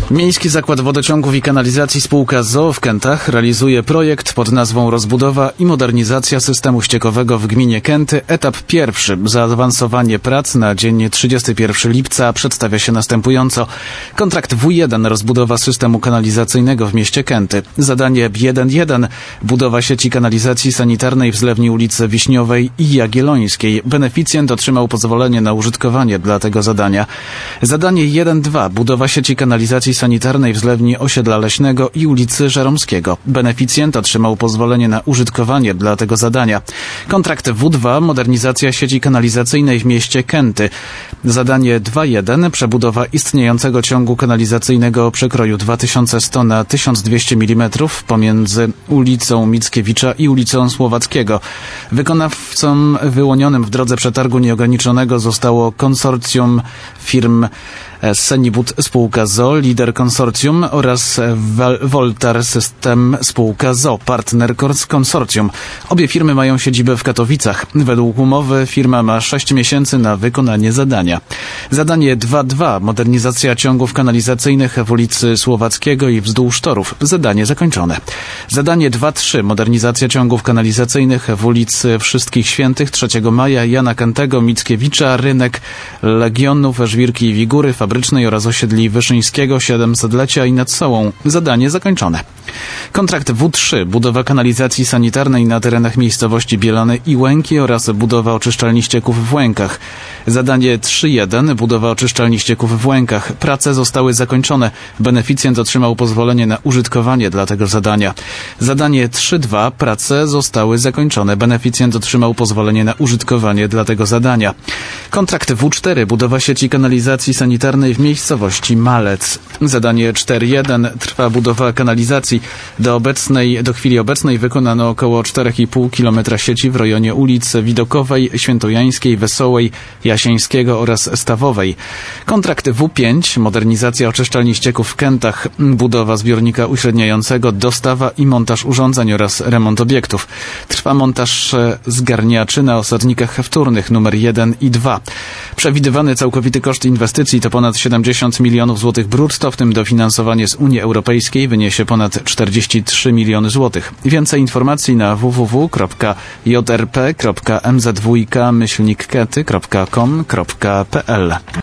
Miejski Zakład Wodociągów i Kanalizacji spółka ZOO w Kętach realizuje projekt pod nazwą Rozbudowa i modernizacja systemu ściekowego w gminie Kęty. Etap pierwszy. Zaawansowanie prac na dzień 31 lipca przedstawia się następująco. Kontrakt W1. Rozbudowa systemu kanalizacyjnego w mieście Kęty. Zadanie 1.1. Budowa sieci kanalizacji sanitarnej w zlewni ulicy Wiśniowej i Jagiellońskiej. Beneficjent otrzymał pozwolenie na użytkowanie dla tego zadania. Zadanie 1.2. Budowa sieci kanalizacji sanitarnej w zlewni osiedla Leśnego i ulicy Żeromskiego. Beneficjent otrzymał pozwolenie na użytkowanie dla tego zadania. Kontrakt W2. Modernizacja sieci kanalizacyjnej w mieście Kęty. Zadanie 2.1. Przebudowa istniejącego ciągu kanalizacyjnego o przekroju 2100 na 1200 mm pomiędzy ulicą Mickiewicza i ulicą Słowackiego. Wykonawcą wyłonionym w drodze przetargu nieograniczonego zostało konsorcjum firm Senibut spółka ZOO, lider konsorcjum oraz Voltar System spółka ZOO, partner konsorcjum. Obie firmy mają siedzibę w Katowicach. Według umowy firma ma 6 miesięcy na wykonanie zadania. Zadanie 2.2. Modernizacja ciągów kanalizacyjnych w ulicy Słowackiego i wzdłuż torów. Zadanie zakończone. Zadanie 2.3. Modernizacja ciągów kanalizacyjnych w ulicy Wszystkich Świętych, 3 Maja, Jana Kętego, Mickiewicza, Rynek, Legionów, Żwirki i Wigury, Fabrycznej oraz osiedli Wyszyńskiego, 700-lecia i nad Sołą. Zadanie zakończone. Kontrakt W3. Budowa kanalizacji sanitarnej na terenach miejscowości Bielany i Łęki oraz budowa oczyszczalni ścieków w Łękach. Zadanie 3.1. Budowa oczyszczalni ścieków w Łękach. Prace zostały zakończone. Beneficjent otrzymał pozwolenie na użytkowanie dla tego zadania. Zadanie 3.2. Prace zostały zakończone. Beneficjent otrzymał pozwolenie na użytkowanie dla tego zadania. Kontrakt W4. Budowa sieci kanalizacji sanitarnej w miejscowości Malec. Zadanie 4.1. Trwa budowa kanalizacji. Do chwili obecnej wykonano około 4,5 km sieci w rejonie ulic Widokowej, Świętojańskiej, Wesołej, Jasieńskiego oraz Stawowej. Kontrakt W5. Modernizacja oczyszczalni ścieków w Kętach. Budowa zbiornika uśredniającego, dostawa i montaż urządzeń oraz remont obiektów. Trwa montaż zgarniaczy na osadnikach wtórnych numer 1 i 2. Przewidywany całkowity koszt inwestycji to ponad 70 milionów złotych brutto, w tym dofinansowanie z Unii Europejskiej wyniesie ponad 43 miliony złotych. Więcej informacji na www.jrp.mzwk-kety.com.pl